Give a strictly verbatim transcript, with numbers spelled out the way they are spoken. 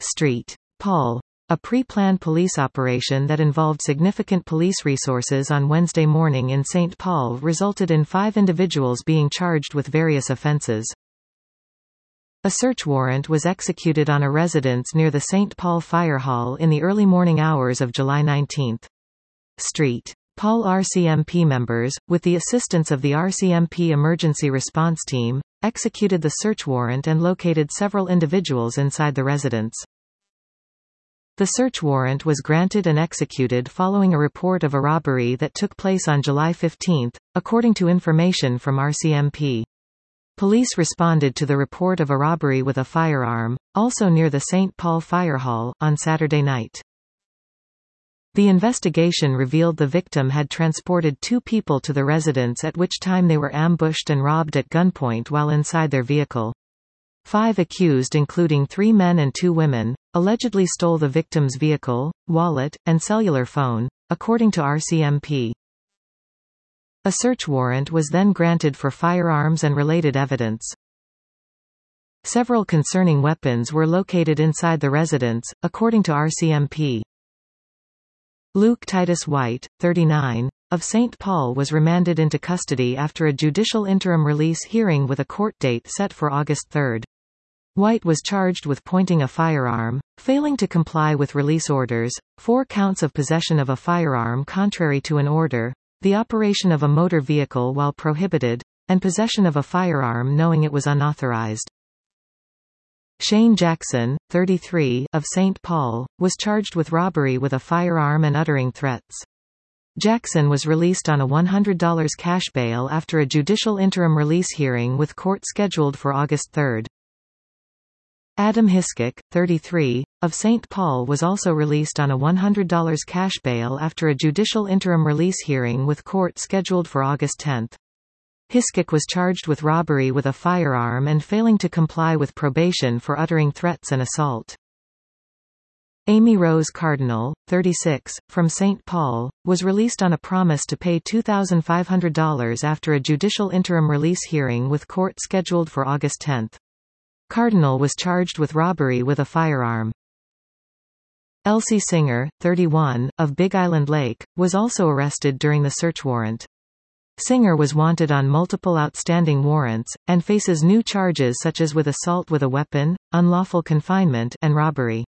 Street. Paul. A pre-planned police operation that involved significant police resources on Wednesday morning in Saint Paul resulted in five individuals being charged with various offenses. A search warrant was executed on a residence near the Saint Paul Fire Hall in the early morning hours of July nineteenth. Street. Paul R C M P members, with the assistance of the R C M P Emergency Response Team, executed the search warrant and located several individuals inside the residence. The search warrant was granted and executed following a report of a robbery that took place on July fifteenth, according to information from R C M P. Police responded to the report of a robbery with a firearm, also near the Saint Paul Fire Hall, on Saturday night. The investigation revealed the victim had transported two people to the residence, at which time they were ambushed and robbed at gunpoint while inside their vehicle. Five accused, including three men and two women, allegedly stole the victim's vehicle, wallet, and cellular phone, according to R C M P. A search warrant was then granted for firearms and related evidence. Several concerning weapons were located inside the residence, according to R C M P. Luke Titus White, thirty-nine, of Saint Paul was remanded into custody after a judicial interim release hearing with a court date set for August third. White was charged with pointing a firearm, failing to comply with release orders, four counts of possession of a firearm contrary to an order, the operation of a motor vehicle while prohibited, and possession of a firearm knowing it was unauthorized. Shane Jackson, thirty-three, of Saint Paul, was charged with robbery with a firearm and uttering threats. Jackson was released on a one hundred dollar cash bail after a judicial interim release hearing with court scheduled for August third. Adam Hiskok, thirty-three, of Saint Paul was also released on a one hundred dollar cash bail after a judicial interim release hearing with court scheduled for August tenth. Hiskok was charged with robbery with a firearm and failing to comply with probation for uttering threats and assault. Amy Rose Cardinal, thirty-six, from Saint Paul, was released on a promise to pay two thousand five hundred dollars after a judicial interim release hearing with court scheduled for August tenth. Cardinal was charged with robbery with a firearm. Elsie Singer, thirty-one, of Big Island Lake, was also arrested during the search warrant. Singer was wanted on multiple outstanding warrants, and faces new charges such as with assault with a weapon, unlawful confinement, and robbery.